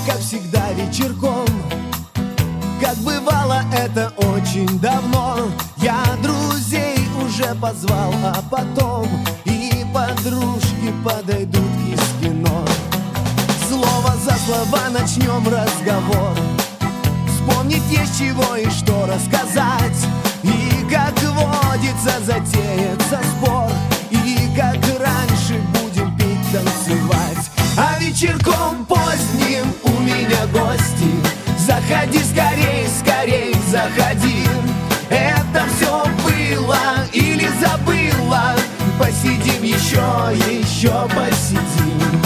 как всегда, вечерком. Как бывало это очень давно. Я друзей уже позвал, а потом и подружки подойдут из кино. Слово за слово начнем разговор. Вспомнить есть чего и что рассказать. И как водится затеется спор. И как раньше будем пить, танцевать. А вечерком поздним у меня гости. Заходи скорей, скорей, заходи. Это все было или забыла? Посидим еще посидим.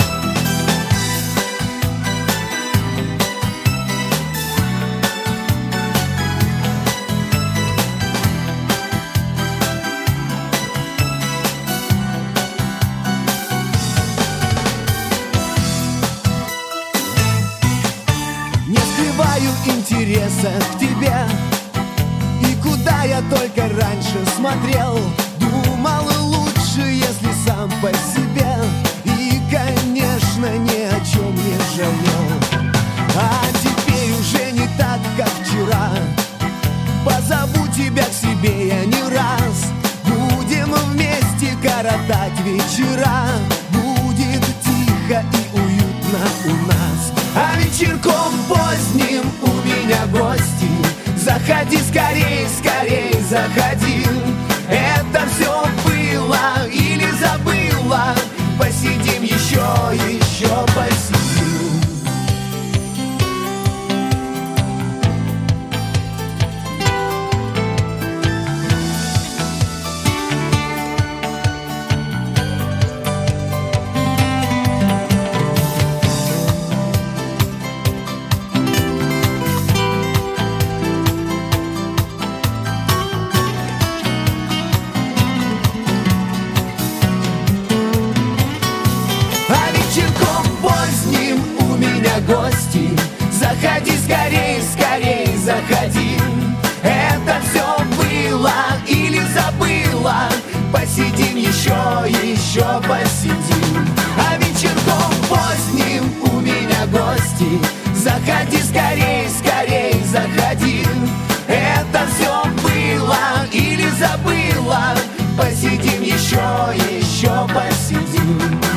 Интереса к тебе. И куда я только раньше смотрел, думал лучше, если сам по себе. И, конечно, ни о чем не жалел. А теперь уже не так, как вчера. Позову тебя к себе я не раз. Будем вместе коротать вечера. Будет тихо и уютно у нас. А вечерком поздним у меня гости. Заходи скорей, скорей, заходи. Это все было или забыла? Посидим еще посидим. Гости, заходи скорей, скорей, заходи. Это все было или забыла? Посидим еще посидим. А вечерком поздним у меня гости. Заходи скорей, скорей, заходи. Это все было или забыла? Посидим еще посидим.